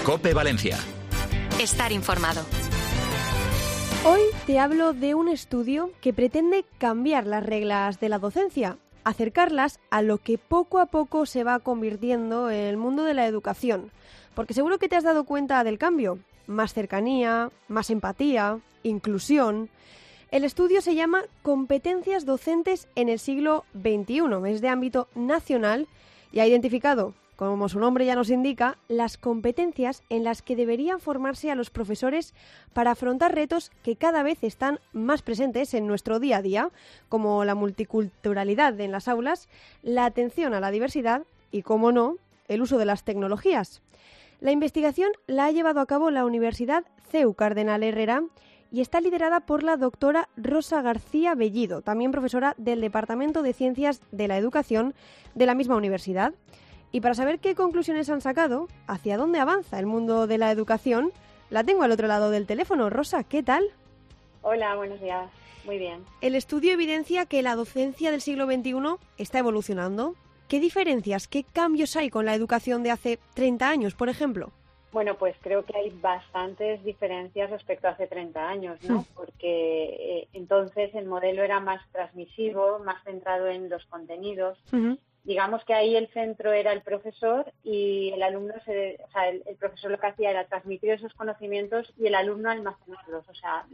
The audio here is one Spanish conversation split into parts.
COPE Valencia. Estar informado. Hoy te hablo de un estudio que pretende cambiar las reglas de la docencia, acercarlas a lo que poco a poco se va convirtiendo en el mundo de la educación. Porque seguro que te has dado cuenta del cambio. Más cercanía, más empatía, inclusión. El estudio se llama Competencias docentes en el siglo XXI. Es de ámbito nacional y ha identificado, como su nombre ya nos indica, las competencias en las que deberían formarse a los profesores para afrontar retos que cada vez están más presentes en nuestro día a día, como la multiculturalidad en las aulas, la atención a la diversidad y, cómo no, el uso de las tecnologías. La investigación la ha llevado a cabo la Universidad CEU Cardenal Herrera y está liderada por la doctora Rosa García Bellido, también profesora del Departamento de Ciencias de la Educación de la misma universidad. Y para saber qué conclusiones han sacado, hacia dónde avanza el mundo de la educación, la tengo al otro lado del teléfono. Rosa, ¿qué tal? Hola, buenos días. Muy bien. El estudio evidencia que la docencia del siglo XXI está evolucionando. ¿Qué diferencias, qué cambios hay con la educación de hace 30 años, por ejemplo? Bueno, pues creo que hay bastantes diferencias respecto a hace 30 años, ¿no? Porque entonces el modelo era más transmisivo, más centrado en los contenidos. Digamos que ahí el centro era el profesor y el alumno, el profesor lo que hacía era transmitir esos conocimientos y el alumno almacenarlos. O sea,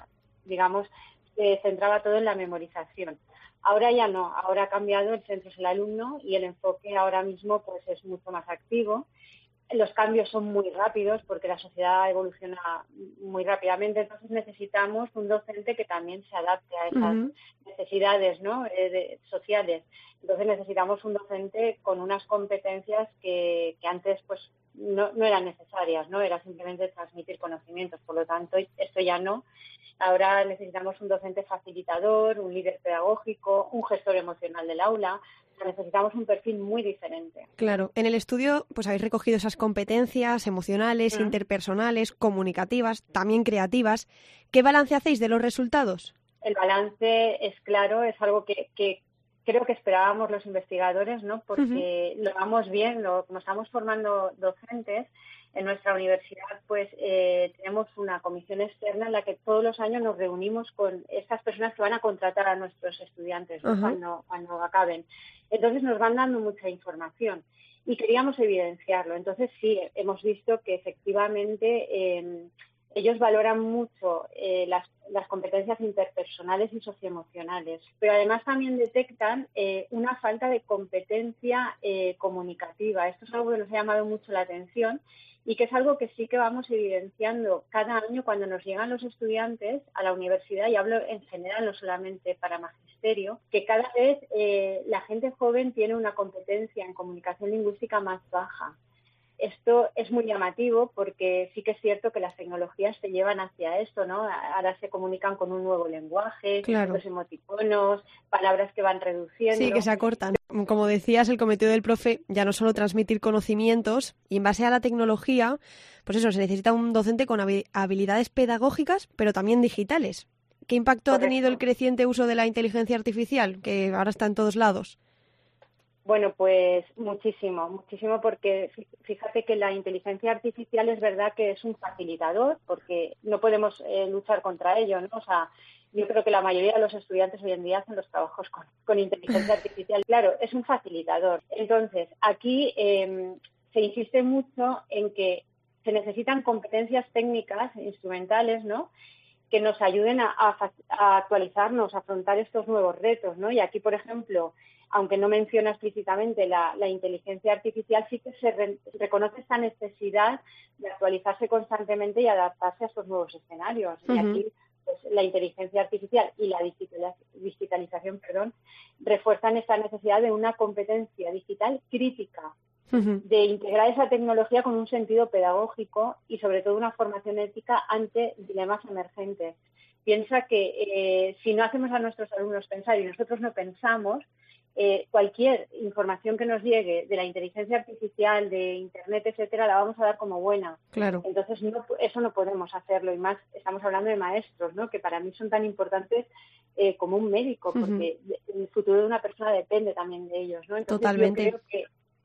se centraba todo en la memorización. Ahora ya no, ahora ha cambiado, el centro es el alumno y el enfoque ahora mismo pues es mucho más activo. Los cambios son muy rápidos porque la sociedad evoluciona muy rápidamente, entonces necesitamos un docente que también se adapte a esas necesidades, ¿no? Sociales. Entonces necesitamos un docente con unas competencias que antes pues no eran necesarias, ¿no? Era simplemente transmitir conocimientos, por lo tanto esto ya no. Ahora necesitamos un docente facilitador, un líder pedagógico, un gestor emocional del aula. Necesitamos un perfil muy diferente. Claro. En el estudio pues habéis recogido esas competencias emocionales, interpersonales, comunicativas, también creativas. ¿Qué balance hacéis de los resultados? El balance es claro, es algo que creo que esperábamos los investigadores, ¿no? Porque lo vamos viendo, como estamos formando docentes en nuestra universidad, pues tenemos una comisión externa en la que todos los años nos reunimos con estas personas que van a contratar a nuestros estudiantes, ¿no? cuando acaben. Entonces nos van dando mucha información y queríamos evidenciarlo. Entonces sí, hemos visto que efectivamente ellos valoran mucho las competencias interpersonales y socioemocionales, pero además también detectan una falta de competencia comunicativa. Esto es algo que nos ha llamado mucho la atención y que es algo que sí que vamos evidenciando cada año cuando nos llegan los estudiantes a la universidad, y hablo en general, no solamente para magisterio, que cada vez la gente joven tiene una competencia en comunicación lingüística más baja. Esto es muy llamativo porque sí que es cierto que las tecnologías te llevan hacia esto, ¿no? Ahora se comunican con un nuevo lenguaje, los emoticonos, palabras que van reduciendo. Sí, que se acortan. Como decías, el cometido del profe ya no solo transmitir conocimientos, y en base a la tecnología, pues eso, se necesita un docente con habilidades pedagógicas, pero también digitales. ¿Qué impacto ha tenido el creciente uso de la inteligencia artificial, que ahora está en todos lados? Bueno, pues muchísimo, porque fíjate que la inteligencia artificial es verdad que es un facilitador, porque no podemos luchar contra ello, ¿no? O sea, yo creo que la mayoría de los estudiantes hoy en día hacen los trabajos con inteligencia artificial. Claro, es un facilitador. Entonces, aquí se insiste mucho en que se necesitan competencias técnicas, instrumentales, ¿no?, que nos ayuden a actualizarnos, a afrontar estos nuevos retos, ¿no? Y aquí, por ejemplo, aunque no menciona explícitamente la inteligencia artificial, sí que se reconoce esta necesidad de actualizarse constantemente y adaptarse a estos nuevos escenarios. Y aquí pues, la inteligencia artificial y la digitalización, refuerzan esta necesidad de una competencia digital crítica, de integrar esa tecnología con un sentido pedagógico y sobre todo una formación ética ante dilemas emergentes. Piensa que si no hacemos a nuestros alumnos pensar y nosotros no pensamos, cualquier información que nos llegue de la inteligencia artificial, de Internet, etcétera, la vamos a dar como buena. Claro. Entonces, eso no podemos hacerlo. Y más, estamos hablando de maestros, ¿no?, que para mí son tan importantes como un médico, porque el futuro de una persona depende también de ellos, ¿no? Entonces, totalmente. yo creo que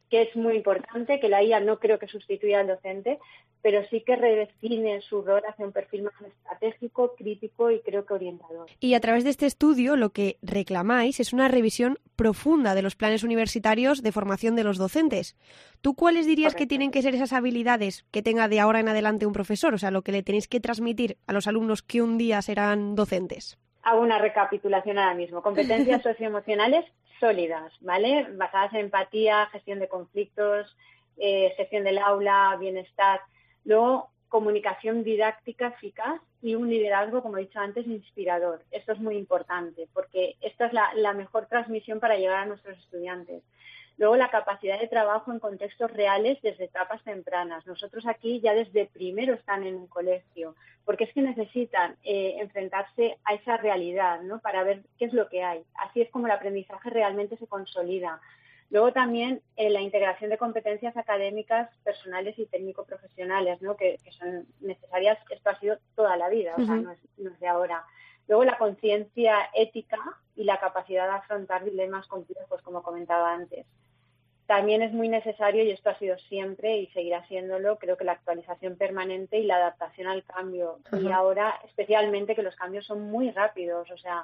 que es muy importante, que la IA no creo que sustituya al docente, pero sí que redefine su rol hacia un perfil más estratégico, crítico y creo que orientador. Y a través de este estudio lo que reclamáis es una revisión profunda de los planes universitarios de formación de los docentes. ¿Tú cuáles dirías que tienen que ser esas habilidades que tenga de ahora en adelante un profesor? O sea, lo que le tenéis que transmitir a los alumnos que un día serán docentes. Hago una recapitulación ahora mismo. Competencias socioemocionales sólidas, ¿vale? Basadas en empatía, gestión de conflictos, gestión del aula, bienestar. Luego, comunicación didáctica eficaz y un liderazgo, como he dicho antes, inspirador. Esto es muy importante porque esta es la mejor transmisión para llegar a nuestros estudiantes. Luego, la capacidad de trabajo en contextos reales desde etapas tempranas. Nosotros aquí ya desde primero están en un colegio, porque es que necesitan enfrentarse a esa realidad, ¿no? Para ver qué es lo que hay. Así es como el aprendizaje realmente se consolida. Luego también la integración de competencias académicas, personales y técnico-profesionales, ¿no? que son necesarias. Esto ha sido toda la vida, o sea, no es de ahora. Luego la conciencia ética y la capacidad de afrontar dilemas complejos, como comentaba antes. También es muy necesario, y esto ha sido siempre y seguirá siéndolo, creo que la actualización permanente y la adaptación al cambio. Y ahora, especialmente, que los cambios son muy rápidos, o sea,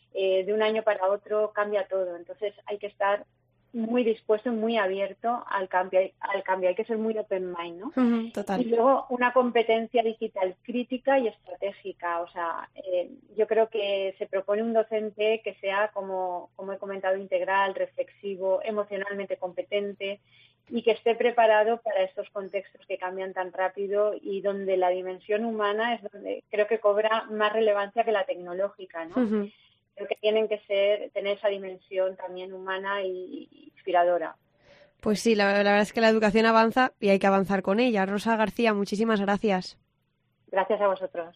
de un año para otro cambia todo. Entonces hay que estar muy dispuesto y muy abierto al cambio. Hay que ser muy open mind, ¿no? Total. Y luego una competencia digital crítica y estratégica. O sea, yo creo que se propone un docente que sea, como he comentado, integral, reflexivo, emocionalmente competente y que esté preparado para estos contextos que cambian tan rápido y donde la dimensión humana es donde creo que cobra más relevancia que la tecnológica, ¿no? Creo que tienen que tener esa dimensión también humana y inspiradora. Pues sí, la verdad es que la educación avanza y hay que avanzar con ella. Rosa García, muchísimas gracias. Gracias a vosotros.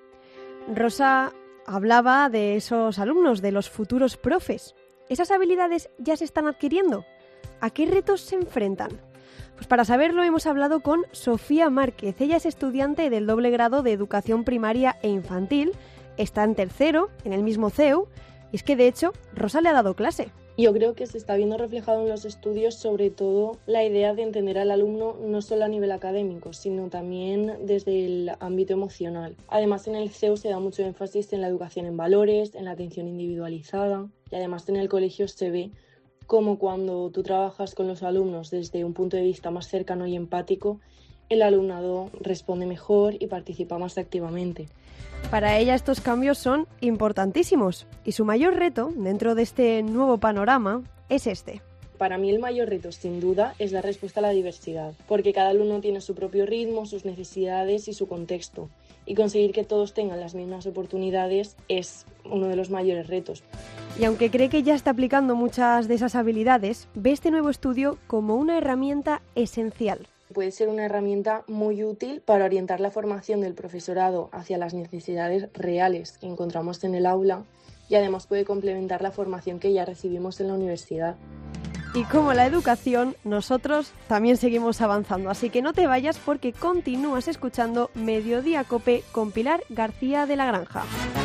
Rosa hablaba de esos alumnos, de los futuros profes. ¿Esas habilidades ya se están adquiriendo? ¿A qué retos se enfrentan? Pues para saberlo hemos hablado con Sofía Márquez. Ella es estudiante del doble grado de Educación Primaria e Infantil. Está en tercero, en el mismo CEU, y es que de hecho Rosa le ha dado clase. Yo creo que se está viendo reflejado en los estudios sobre todo la idea de entender al alumno no solo a nivel académico, sino también desde el ámbito emocional. Además, en el CEU se da mucho énfasis en la educación en valores, en la atención individualizada, y además en el colegio se ve como cuando tú trabajas con los alumnos desde un punto de vista más cercano y empático, el alumnado responde mejor y participa más activamente. Para ella estos cambios son importantísimos y su mayor reto dentro de este nuevo panorama es este. Para mí el mayor reto, sin duda, es dar respuesta a la diversidad, porque cada alumno tiene su propio ritmo, sus necesidades y su contexto, y conseguir que todos tengan las mismas oportunidades es uno de los mayores retos. Y aunque cree que ya está aplicando muchas de esas habilidades, ve este nuevo estudio como una herramienta esencial. Puede ser una herramienta muy útil para orientar la formación del profesorado hacia las necesidades reales que encontramos en el aula y además puede complementar la formación que ya recibimos en la universidad. Y como la educación, nosotros también seguimos avanzando, así que no te vayas porque continúas escuchando Mediodía Cope con Pilar García de la Granja.